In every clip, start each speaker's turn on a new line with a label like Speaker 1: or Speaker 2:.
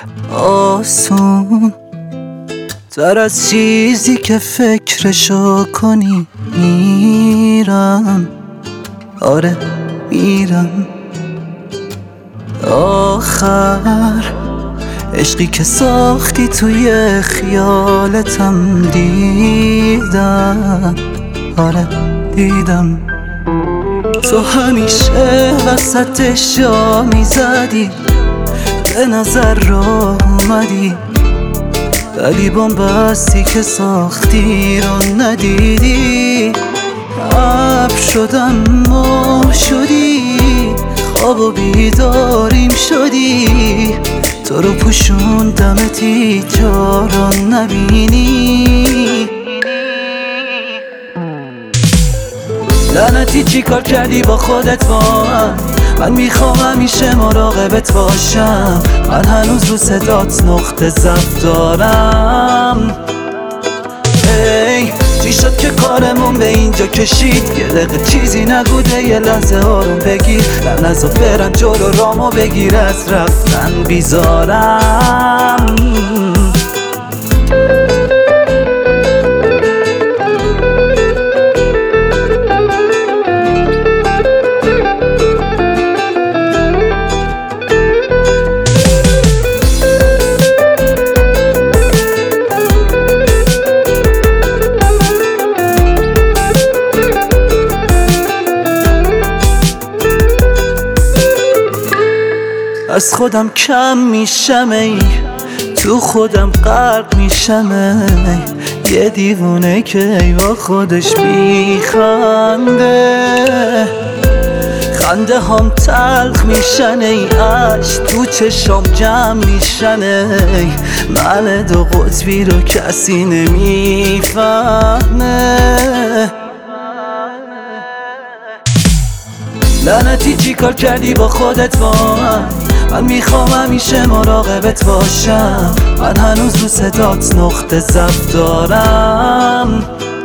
Speaker 1: آسون تر از چیزی که فکرشو کنی. میرم، آره میرم. آخر عشقی که ساختی توی خیالتم دیدم، آره دیدم. تو همیشه وسطش جا میزدی، به نظر راه اومدی، ولی بنبستی که ساختی رو ندیدی. ابر شدم ماه شدی، خواب و بیداریم شدی. تو رو پوشوندمت هیچ جا رو نبینی. لعنتی چی کار کردی با خودت با من میخوام همیشه مراقبت باشم. من هنوز رو صدات نقطه ضعف دارم. ای چی شد که کارمون به اینجا کشید؟ یه دقیقه چیزی نگوده، یه لحظه آروم بگیر. نزا برم جلو رامو بگیر، از رفتن بیزارم. از خودم کم میشم، ای تو خودم غرق میشم. ای یه دیوونه که ای با خودش میخنده. خنده هم تلخ میشن، ای عشق تو چشام جمع میشن. ای من دو قطبی رو کسی نمیفهمه. لعنتی چی کار کردی با خودت با من میخوام همیشه مراقبت باشم. من هنوز رو صدات نقطه ضعف دارم.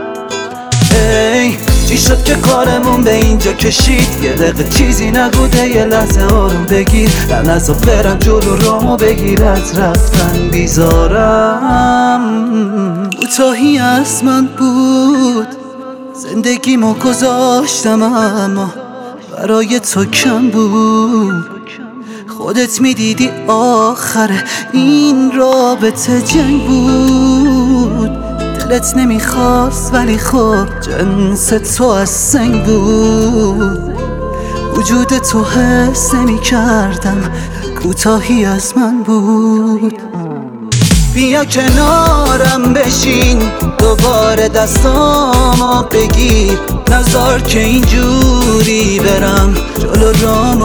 Speaker 1: ای چی شد که کارمون به اینجا کشید؟ یه دقیقه چیزی نگوده، یه لحظه آروم بگیر. نزا برم جلو رامو بگیر، از رفتن بیزارم. کوتاهی از من بود، زندگیمو گذاشتم اما برای تو کم بود. خودت میدیدی آخر این رابطه جنگ بود. دلت نمیخواست ولی خب جنس تو از سنگ بود. وجود تو حس نمیکردم، کوتاهی از من بود. بیا کنارم بشین، دوباره دستامو بگیر. نذار که اینجوری برم جلو رامو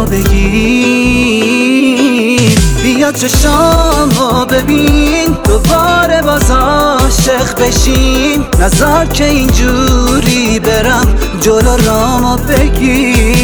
Speaker 1: بگیر. بیا چشامو ببین، دوباره باز عاشق بشین. نذار که اینجوری برم جلو رامو بگیر.